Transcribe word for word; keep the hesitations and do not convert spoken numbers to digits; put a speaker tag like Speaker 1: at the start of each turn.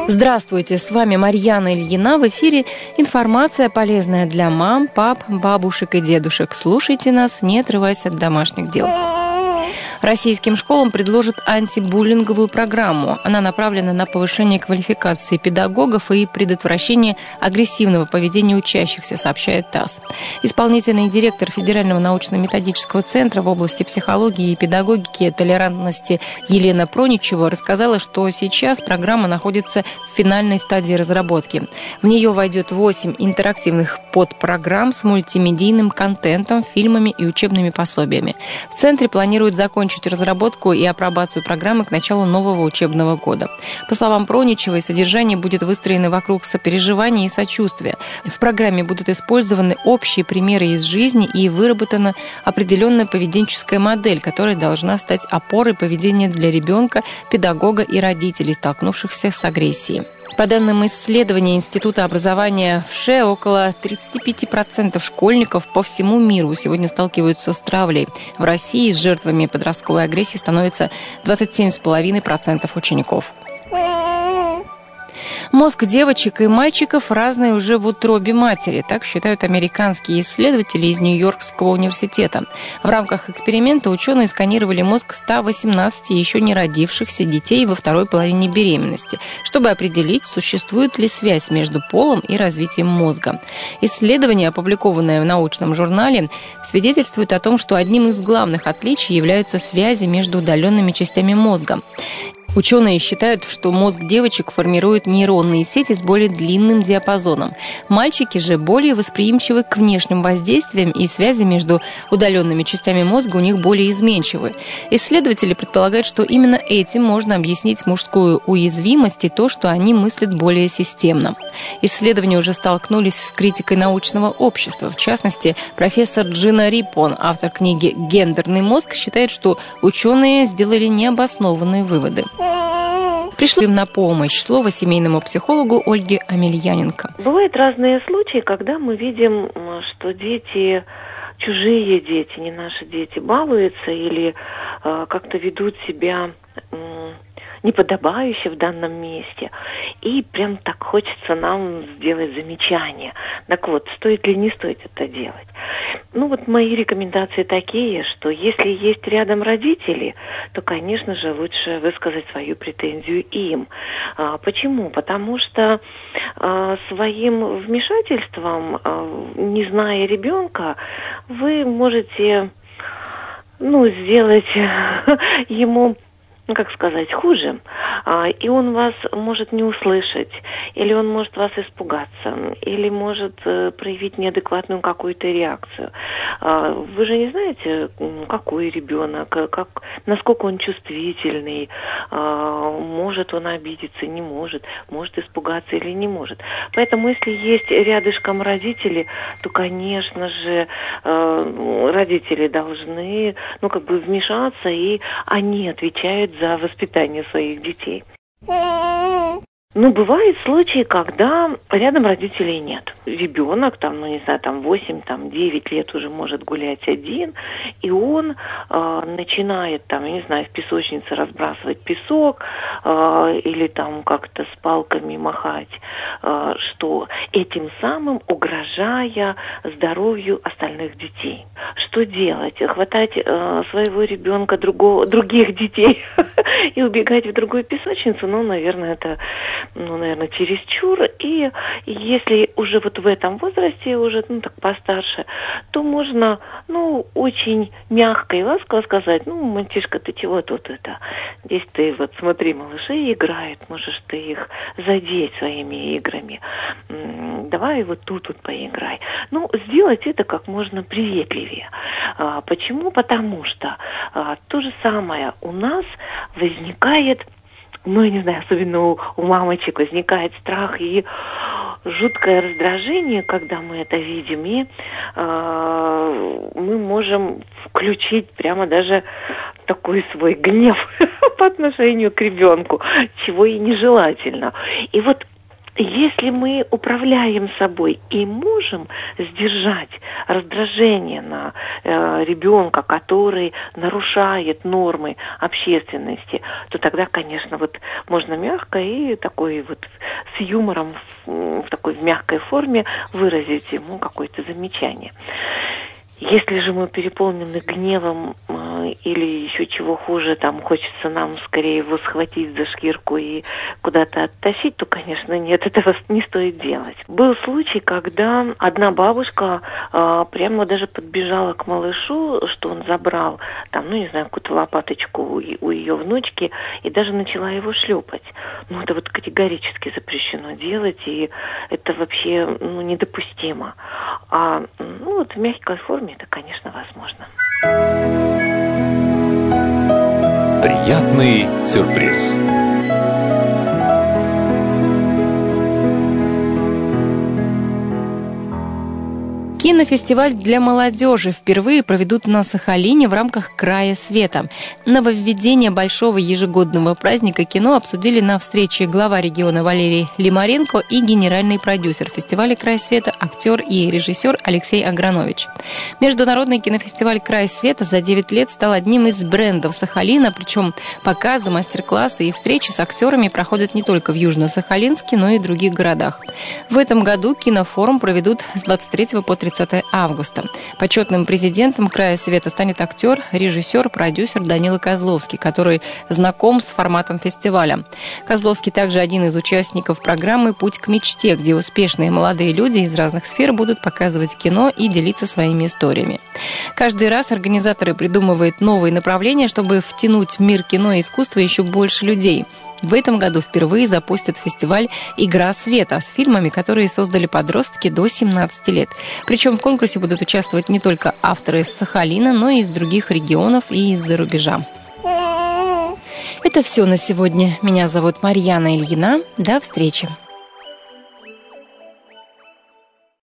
Speaker 1: Здравствуйте, с вами Марьяна Ильина. В эфире информация, полезная для мам, пап, бабушек и дедушек. Слушайте нас, не отрываясь от домашних дел. Российским школам предложат антибуллинговую программу. Она направлена на повышение квалификации педагогов и предотвращение агрессивного поведения учащихся, сообщает ТАСС. Исполнительный директор Федерального научно-методического центра в области психологии и педагогики и толерантности Елена Проничева рассказала, что сейчас программа находится в финальной стадии разработки. В нее войдет восемь интерактивных подпрограмм с мультимедийным контентом, фильмами и учебными пособиями. В центре планируют закончить разработку и апробацию программы к началу нового учебного года. По словам Проничевой, содержание будет выстроено вокруг сопереживания и сочувствия. В программе будут использованы общие примеры из жизни и выработана определенная поведенческая модель, которая должна стать опорой поведения для ребенка, педагога и родителей, столкнувшихся с агрессией. По данным исследования Института образования ВШЭ, около тридцать пять процентов школьников по всему миру сегодня сталкиваются с травлей. В России с жертвами подростковой агрессии становится двадцать семь целых пять десятых процента учеников. Мозг девочек и мальчиков разный уже в утробе матери. Так считают американские исследователи из Нью-Йоркского университета. В рамках эксперимента ученые сканировали мозг ста восемнадцати еще не родившихся детей во второй половине беременности, чтобы определить, существует ли связь между полом и развитием мозга. Исследование, опубликованное в научном журнале, свидетельствует о том, что одним из главных отличий являются связи между удаленными частями мозга. Ученые считают, что мозг девочек формирует нейронные сети с более длинным диапазоном. Мальчики же более восприимчивы к внешним воздействиям, и связи между удаленными частями мозга у них более изменчивы. Исследователи предполагают, что именно этим можно объяснить мужскую уязвимость и то, что они мыслят более системно. Исследования уже столкнулись с критикой научного общества. В частности, профессор Джина Рипон, автор книги «Гендерный мозг», считает, что ученые сделали необоснованные выводы. Пришло им на помощь слово семейному психологу Ольге Амельяненко.
Speaker 2: Бывают разные случаи, когда мы видим, что дети, чужие дети, не наши дети, балуются или э, как-то ведут себя э, неподобающе в данном месте. И прям так хочется нам сделать замечание. Так вот, стоит ли не стоит это делать? Ну вот мои рекомендации такие, что если есть рядом родители, то, конечно же, лучше высказать свою претензию им. А, почему? Потому что а, своим вмешательством, а, не зная ребенка, вы можете, ну, сделать ему, ну, как сказать, хуже, а, и он вас может не услышать, или он может вас испугаться, или может э, проявить неадекватную какую-то реакцию. А, вы же не знаете, какой ребенок, как, насколько он чувствительный, а, может он обидеться, не может, может испугаться или не может. Поэтому, если есть рядышком родители, то, конечно же, э, родители должны, ну, как бы вмешаться, и они отвечают за воспитание своих детей. Ну, бывают случаи, когда рядом родителей нет. Ребенок, там, ну, не знаю, там восемь, там девять лет уже может гулять один, и он э, начинает, там, я не знаю, в песочнице разбрасывать песок э, или там как-то с палками махать, э, что этим самым угрожая здоровью остальных детей. Что делать? Хватать э, своего ребенка, другого, других детей и убегать в другую песочницу? Ну, наверное, это... ну, наверное, чересчур, и если уже вот в этом возрасте, уже, ну, так постарше, то можно, ну, очень мягко и ласково сказать: ну, мальчишка, ты чего тут это? Здесь ты, вот, смотри, малыши играют, можешь ты их задеть своими играми. Давай вот тут вот поиграй. Ну, сделать это как можно приветливее. А, почему? Потому что а, то же самое у нас возникает, ну, я не знаю, особенно у, у мамочек возникает страх и жуткое раздражение, когда мы это видим, и э, мы можем включить прямо даже такой свой гнев по отношению к ребенку, чего и нежелательно. И вот если мы управляем собой и можем сдержать раздражение на э, ребенка, который нарушает нормы общественности, то тогда, конечно, вот можно мягко и такой вот с юмором в, в такой в мягкой форме выразить ему какое-то замечание. Если же мы переполнены гневом э, или еще чего хуже, там хочется нам скорее его схватить за шкирку и куда-то оттащить, то, конечно, нет, этого не стоит делать. Был случай, когда одна бабушка э, прямо даже подбежала к малышу, что он забрал, там, ну, не знаю, какую-то лопаточку у, у ее внучки, и даже начала его шлепать. Ну, это вот категорически запрещено делать, и это вообще, ну, недопустимо. А, ну, вот в мягкой форме это, конечно, возможно.
Speaker 3: Приятный сюрприз.
Speaker 1: Кинофестиваль для молодежи впервые проведут на Сахалине в рамках «Края света». Нововведение большого ежегодного праздника кино обсудили на встрече глава региона Валерий Лимаренко и генеральный продюсер фестиваля «Край света», актер и режиссер Алексей Агранович. Международный кинофестиваль «Край света» за девять лет стал одним из брендов Сахалина, причем показы, мастер-классы и встречи с актерами проходят не только в Южно-Сахалинске, но и в других городах. В этом году кинофорум проведут с двадцать третьего по тридцатое августа. Почетным президентом «Края света» станет актер, режиссер, продюсер Данила Козловский, который знаком с форматом фестиваля. Козловский также один из участников программы «Путь к мечте», где успешные молодые люди из разных сфер будут показывать кино и делиться своими историями. Каждый раз организаторы придумывают новые направления, чтобы втянуть в мир кино и искусства еще больше людей. В этом году впервые запустят фестиваль «Игра света» с фильмами, которые создали подростки до семнадцати лет. Причем в конкурсе будут участвовать не только авторы из Сахалина, но и из других регионов и из-за рубежа. Это все на сегодня. Меня зовут Марьяна Ильина. До встречи.